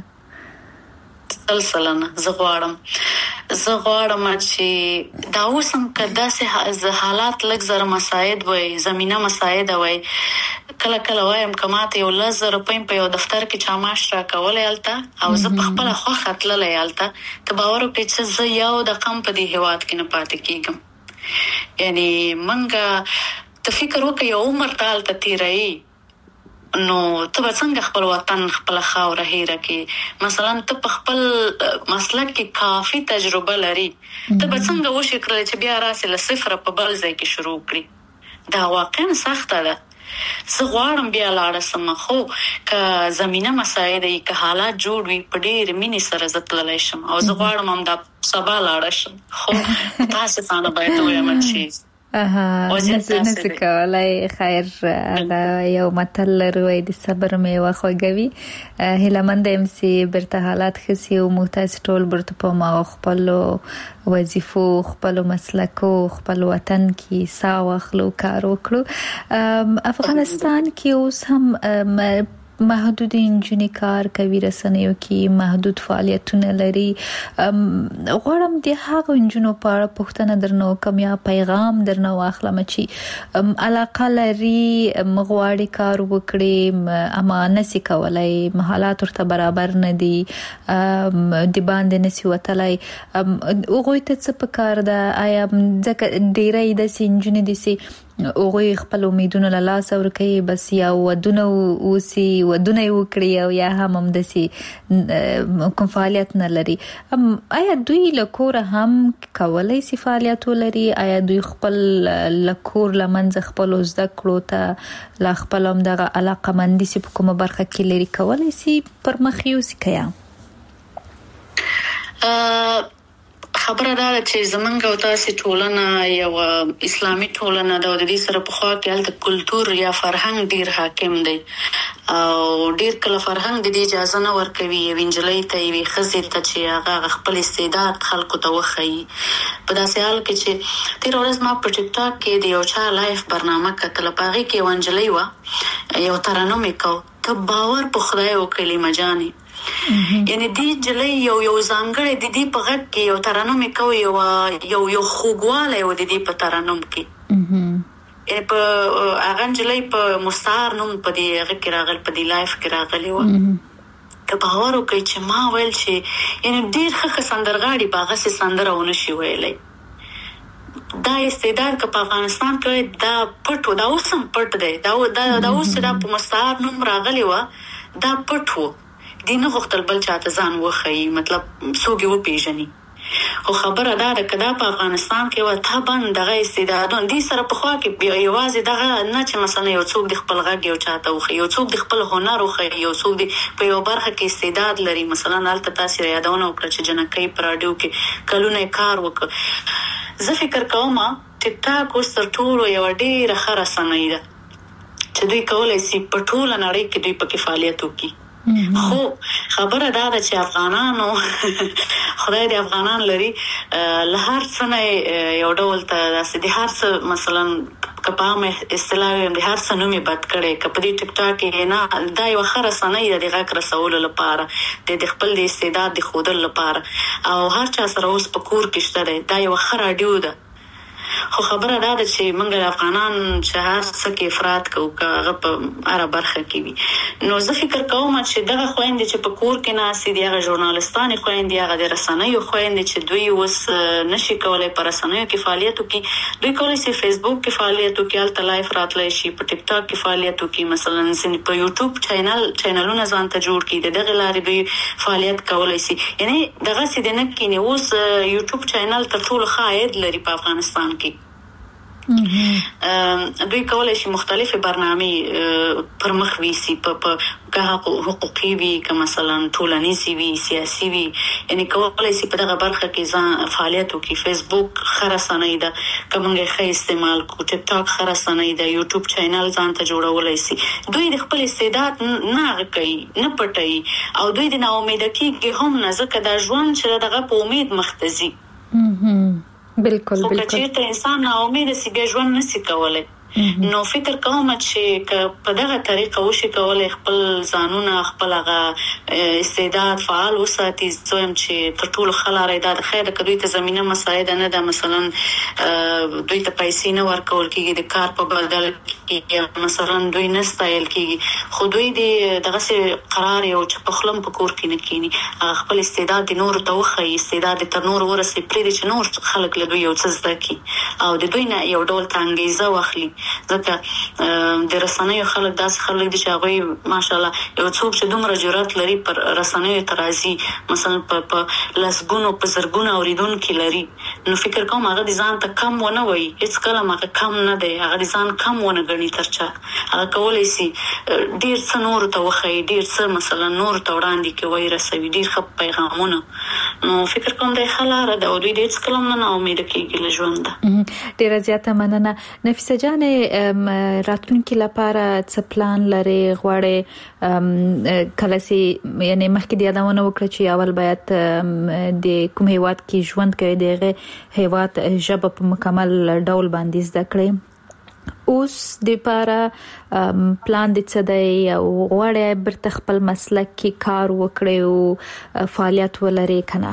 سلسله زه غواړم چې دا اوسم کدا سه حالات لږ زره مساعد وي زمينه مساعد وي کله وایم کماته یو لزر په یو دفتر کې چاماش را کولای الته او زه په خپل خو خطللې الته ته باور وکړې چې زه یو د قم په دی هواد کې نه پاتې کیږم یعنی منګه ته فکر وکړې یو عمر تال ته تیرې نو ته څنګه خپل وطن خپل خاوره هېره کې مثلا ته په خپل مسلک کې کافي تجربه لري ته څنګه وشکرل چې بیا راسه له صفر په بل ځای کې شروع کړي دا واقعا سخته ده زه غواړم بیا لاړ سم خو که زمينه مساعده که حالات جوړ وي په ډېر مینې سره زتللی شم او زه غواړم هم دا سبا لاړ شم خو تاسو څنګه باید وایم چې
نسي کولای خیر هغه یو متل لري د صبر میوه خوږوي هیلمند ام سي برته حالات خسي او محتاج ټول برته په ما خپل وظیفو خپل مسلکو خپل وطن کې ساوخلو کار وکړو افغانستان کې اوس هم محدود انجنی کار کوي رسنیو کې محدود فعالیتونه لري غواړم د هغه انجنونو په اړه پوښتنه درنو کوم یا پیغام درنو واخلم چې علاقه لري مغواړي کار وکړي اما نسی کولای حالات ورته برابر نه دي د باندې نسی وتلای وګوي ته څه پکار ده آیا ځکه ډیرې د انجنی دي سي اوغه خپل امیدونه له لاس ورکي بس یا ودونه وکړي او یا هم دسي کوم فعالیت نه لري آیا دوی لکور هم کولای سي فعالیت ولري آیا دوی خپل لکور لمنځ خپل زده کړو ته لا خپل هم دغه علاقه مندي سي په کومه برخه کې لري کولای سي پرمخيو سي کیا
خبره ده چې زمونږ او تاسو ټولنه یو اسلامي ټولنه د دې سره په خوا کې الته کلچر یا فرهنګ ډیر حاکم دی او ډیر کله فرهنګ د دې اجازه نه ورکوي وینجلې ته وي خزې ته چې هغه خپل استعداد خلکو ته وخی په داسې حال کې چې تیر ورځ ما په ټیک ټاک کې د یو چا لایف برنامه کتل پاږي کې وینجلې و یو ترانو میکاو ته باور په خدای او کلمه جاني یعنی دی جلې یو ځانګړې د دې په غږ کې یو ترانوم کوي یو خوګواله و د دې په ترانوم کې په هغه جلې په مستعار نوم په دې هغه کې راغل په دې لایف کې راغلی و که باور وکړي چې ما ویل چې یعنی ډیر ښه سندرغاړي باغه سي سندره ونه شي ویلې دا استعداد که په افغانستان کې دا پټو دا اوسم پټ دی دا اوس دا په مستعار نوم راغلی و دا پټو دینه غختل بل چاته ځان وخی مطلب سوګي و پیژني خو خبره ده کدا په افغانستان کې و ته باندې دغه استعدادون دي سره په خوا کې یوازې دغه نه چې مثلا یو څوک د خپل غږ یو چاته وخی یو څوک د خپل هنر وخی یو څوک په یو برخه کې استعداد لري مثلا الته تاسو یادونه وکړه چې جنکې پر رادیو کې کلونه کار وکړ زه فکر کوم ټیک ټاک اوس تر ټولو یو ډیره خره سمې ده چې دوی کولای شي په ټوله نړۍ کې دوی پکې فعالیت وکړي. خو خبره دا ده چې افغانانو خدای دې افغانان لري له هر څه نه یو ډول ته داسې د هر څه مثلا کپامه اصطلاح د هر څه نومي بد کړي کپه دې ټیک ټاک کې نه دا یو خره سنې د غږ رسول لپاره د خپل د استعداد د خودل لپاره او هر چا سره اوس په کور کې شته دا یو خره رادیو ده. خو خبره دا ده چې موږ افغانان چې هر څه کې افراط کوو هغه په هر برخه کې وي. نو زه فکر کوم چې دغه خويندې چې په کور کې ناسي دي هغه ژورنالستانې خويندې هغه د رسنیو خويندې چې دوی اوس نشي کولای پر رسنیو کې فعالیت وکړي دوی کولای شي فیسبوک کې فعالیت وکړي الته لایف راتلای شي په ټیک ټاک کې فعالیت وکړي مثلا ځین په یوټیوب چینلونه ځان ته جوړ کړي دغه لارې دوی فعالیت کولای شي. یعنی دغه څه د نه کې نو اوس یوټیوب چینل تر ټولو خاید لري په افغانستان کې. دوی کولای شي مختلفه برنامه پر مخ ویسي په حقوقي وي که مثلا ټولنیزي وي سیاسي وي یعنی کولای شي په دغه برخه کې ځان فعالیت وکړي. فیسبوک خرسانه ده کومه ښه استعمال کو ټیک ټاک خرسانه ده یوټیوب چینل ځان ته جوړولای شي. دوی د خپل استعداد نه کوي نه پټي او دوی د ناامید کېږي هم نه ځکه دا ژوند چې دغه په امید مختزي.
بالکل
خو چې انسان نا امید سي به ژوند نشي کولای. نو فکر کوم چې په دغه طریقه وشي کولای خپل ځانونه خپل استعداد فعال وساتي زم چې تر ټولو خلاره د خیر کډوي ته زمينه مساعده نه ده مثلا دوی ته پیسې نه ورکول کېږي د کار په بدل کې مثلا دوی نه ستایل کېږي خو دوی دغه سي قرار یو چې په خلم په کور کې نه کینی خپل استعداد د نور ته وخی استعداد تر نور ورسې پرې چې نور خلک له دوی یو څه زده کی او د دوی نه یو ډول تانګیزه واخلي. ځکه د رسنیو خلک داس خلک دي چې هغه ماشاءالله یو څوک چې دومره جرأت لري پر رسنیو ترازی مثلا په لسګونو په زرګونو اوریدونکو لري نو فکر کوم هغه د ځان ته کم ونه وي هیڅ کله هغه کم نه دی هغه د ځان کم ونه غني ترچا هغه کولای شي ډیر څه نور ته وخی ډیر څه مثلا نور ته وړاندې کوي رسوي ډیر خپ پیغامونه نو فکر کوم د خلاره د دوی د هیڅ کله نه امید کېږي له ژوند.
ډیر زیاته مننه نفیسه جان راتلونکي لپاره څه پلان لري غواړي کله سي یعنی مخکې د یادونه وکړه چې اول باید د کوم هیواد کې ژوند کوي دغه هیواد ژبه په مکمل ډول باندې زده کړي اوس د لپاره پلان د څه دی او غواړي برته خپل مسلک کې کار وکړي او فعالیت ولري کنه.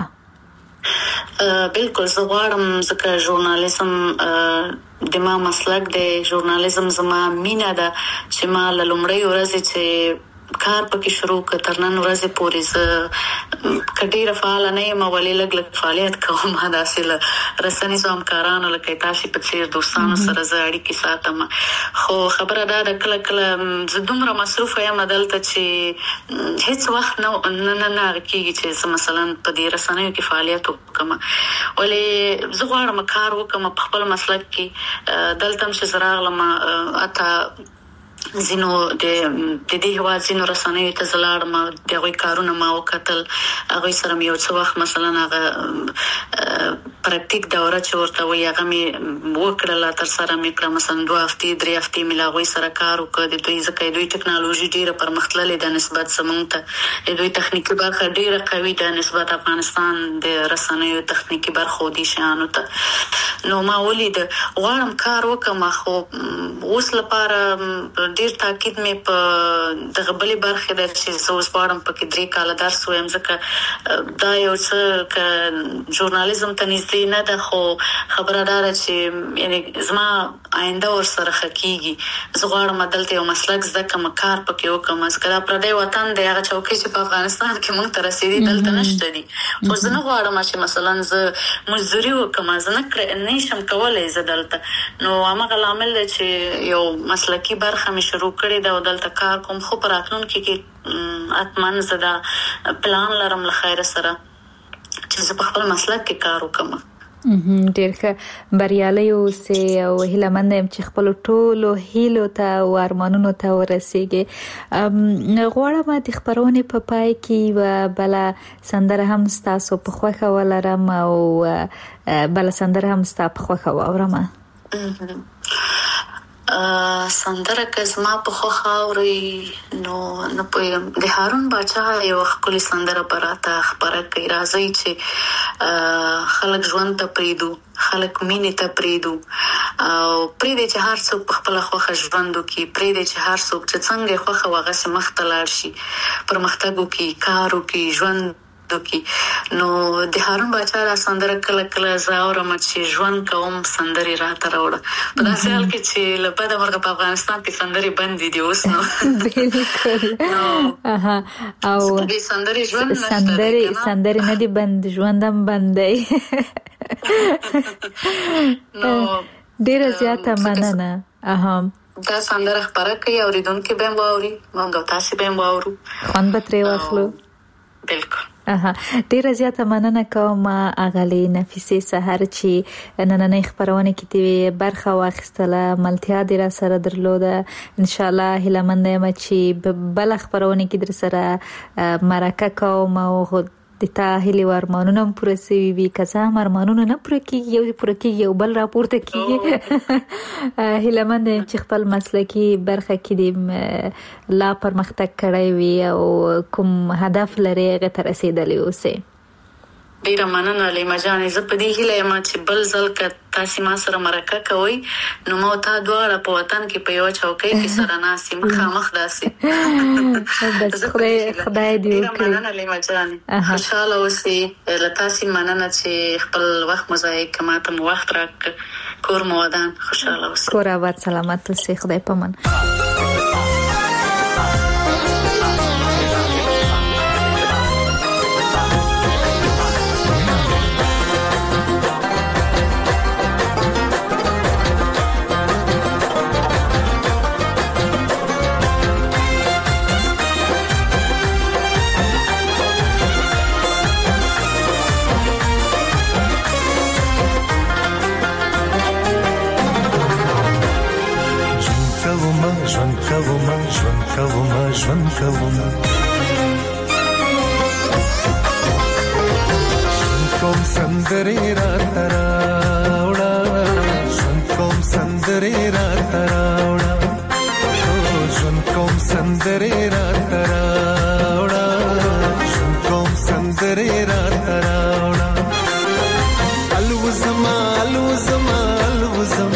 بالکل زه غواړم ځکه ژورنالیزم د ما مسلک دی ژورنالیزم زما مینا ده چې ما لومړی ورځ چې کار پکې شروع کړ تر نن ورځې پورې زه کډیره فعال نه یم ولې لګ فعالیت کوم دا سله رسنۍ زوم کارانو لکه تاسو په څیر دوستانو سره زه اړیکې ساتم خو خبره دا د کله کله زه دومره مصروف یم دلته چې هیڅ وخت نه کېږي چې مثلا په دې رسنیو کې فعالیت وکم ولې زه غواړم کار وکم په خپل مسلک کې دلته چې زراغلم اته زینو د دې هوا زینو رسنیو ته زلاړم د غوي کارونه ما وکتل هغه سره یو څه وخت مثلا هغه پریکټیک دوره چې ورته وي هغه می وکړه تر سره می کړم مثلا 2 هفتې 3 هفتې می لا غوي سره کار وکړ د دوی ځکه دوی ټکنالوژي ډیره پرمختللې ده نسبت سمون ته دوی تخنیکی برخه ډیره قوي ده نسبت افغانستان د رسنیو تخنیکی برخه دي شانو ته نو ما ولید غواړم کار وکم خو اوس لپاره ډیر تاکید مې په دغه بلې برخه د چې زوس پاړم په کې 3 کال درس وایم ځکه دا یو څه ک ژورنالیزم ته نږدې نه ده خو خبره ده چې یعنی زما آینده ور سره حقيقي زه غواړم دلته یو مسلک زده کوم کار پکې وکم ځکه پر دې وطن د هغه چوکۍ چې په افغانستان کې مونږ ته رسیدي دلته نشته دي خو زه نه غواړم چې مثلا زه مزدوري وکم زه نه شم کولای زه دلته نو هغه عامل چې یو مسلکی برخه شروع کړی دا دلته کار کوم خو پراتلونکو کې اتمن زدا پلان لرم له خیر سره چې زه په خپل مسلک کې کار وکم.
ډیر ښه بریالي اوسئ او هیله مند یم چې خپل ټولو هیلو ته او ارمانونو ته ورسیږئ. غواړم د خبرونه په پای کې و بل سندره هم تاسو په خوښه ولرم او بل سندره هم تاسو په خوښه واورم.
سندره که زما په خوښه اوري نو نه پوهېږم د هارون باچا یو ښکلې سندره به راته خپره کړي راځئ چې خلک ژوند ته پرېږدو خلک مینې ته پرېږدو او پرېږدی چې هر څوک په خپله خوښه ژوند وکړي پرېږدی چې هر څوک چې څنګه یې خوښه وه هغسې مخته لاړ شي پرمختګ وکړي کار وکړي ژوند وکړي نو د هارون باچا دا سندره کله کله زه اورم چې ژوند کوم سندرې راته راوړه په داسې حال کې چې له بده مرغه په افغانستان کې سندرې بندې دي اوس نو
او
دې سندرې ژوند نشته
سندرې نه دي بند ژوند هم بند دی
نو
ډېره زیاته مننه
دا سندره خپره کوي اورېدونکي به هم واوري موږ او تاسې به هم واورو
خوند به ترې واخلو
بالکل
ډیره زیاته مننه کوم اغلی نفیسه سحر چې نننۍ خبرونه کې دی برخه واخیستله ملتیا د را سره درلوده ان شاء الله هیله مند یم چې بل خبرونه کې در سره مرکه کوم او د تاهلی ورمانونه پوره سوي وي کزه ارمانونه نه پوره کیږي یو پوره کیږي یو بل راپورته کیږي هیله مند یم چې خپل مسلکی برخه کې دی لا پرمختګ کړی وي او کوم هدف لري هغه ته رسیدلی اوسئ
ډیره مننه لیما جانې زه په دې هیله یم چې بل ځل که تاسې ما سره مرکه کوئ نو ما او تا دواړه په وطن کې په یوه چوکۍ کې سره ناست یو مخامخ داسې
بس خدای دې
ډیره مننه لیما جانې خوشحاله اوسئ له تاسې مننه چې خپل وخت مو ضایع که ما ته مو وخت راکړ کور مو ودان خوشحاله اوسئ
کور آباد سلامت اوسئ خدای پامان
ژوند کوم سندرې راته راوړه ژوند کوم سندرې راته راوړه ژوند کوم سندرې راته راوړه ژوند کوم سندرې راته راوړه الوزما الوزما الوزم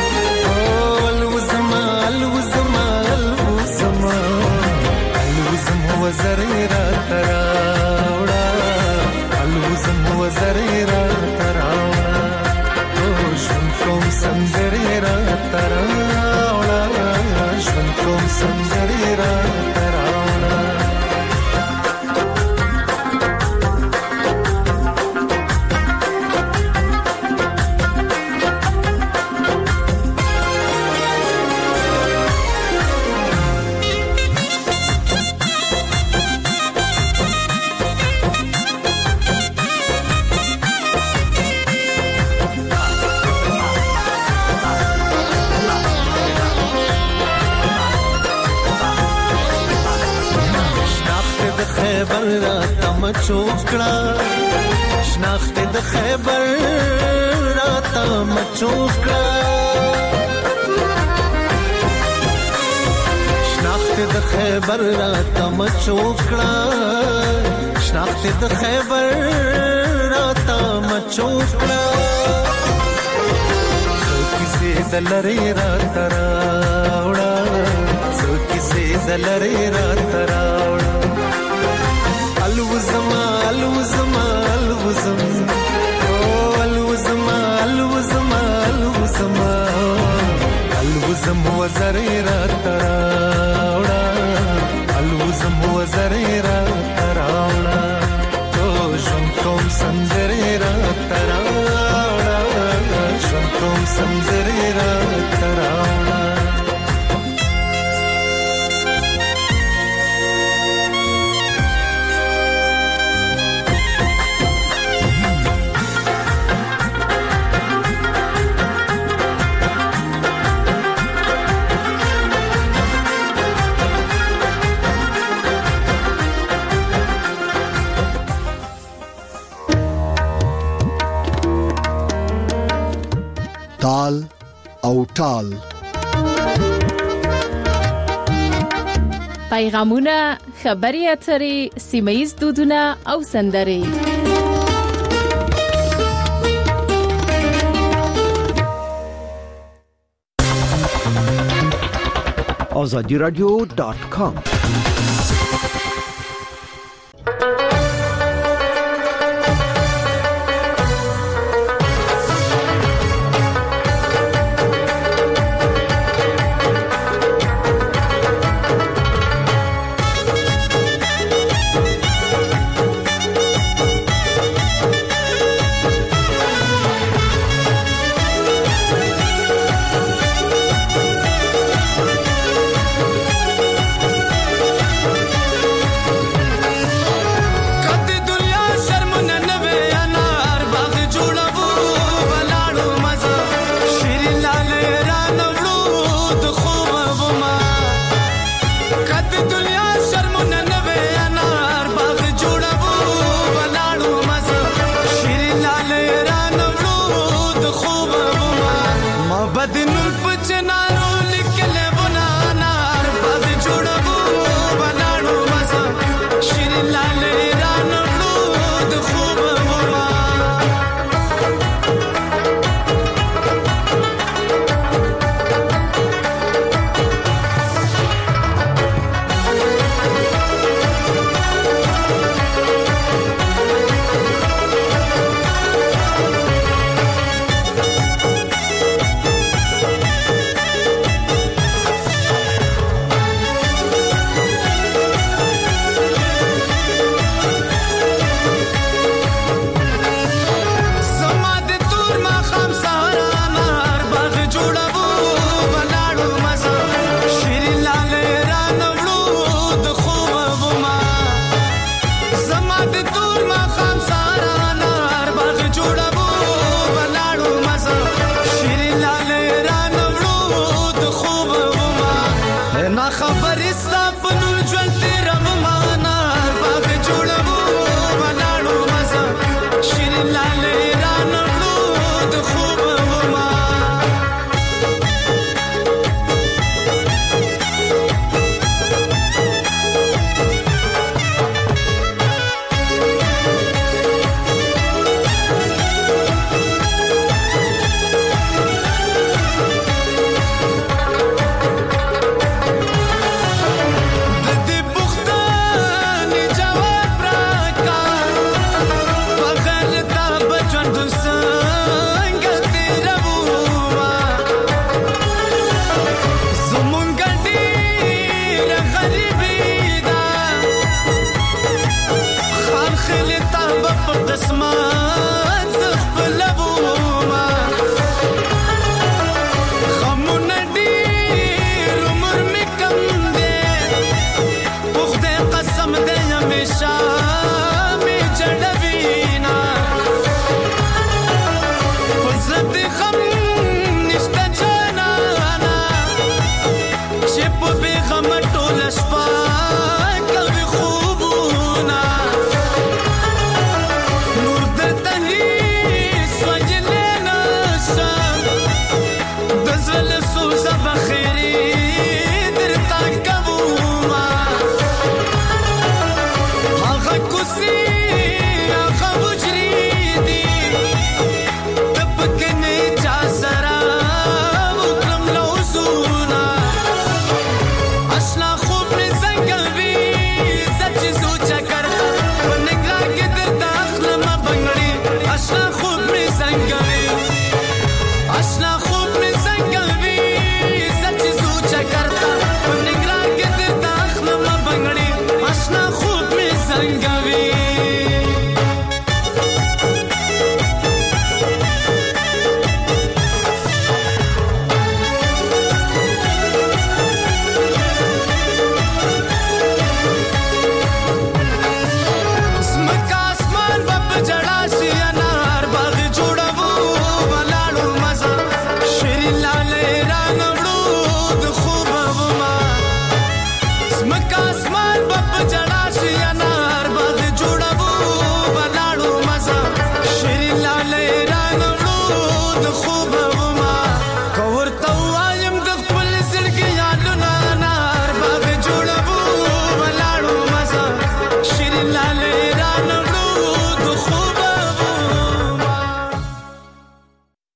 وزرې راته راوړه الوزم وزرې راته راوړه ژوند کوم سندرې راته راوړه ژوند کوم سندرې راته راوړه چوکړه شناخت د خیبر راته مچوکړه شناخت د خیبر راته مچوکړه شناخت د خیبر راته مچوکړه څو کیسې د لرې راته راوړه څو کیسې د لرې راته راوړه الوزما الوزما الوزم الوزما الوزما الوزما الوزم وزرې راته راوړه الوزم وزرې راته راوړه ژوند کوم سندرې راته راوړه ژوند کوم سندرې راته راوړه
تال او ټال
پیغامونه، خبري اترې، سیمه‌یز دودونه او سندرې.
azadiaradio.com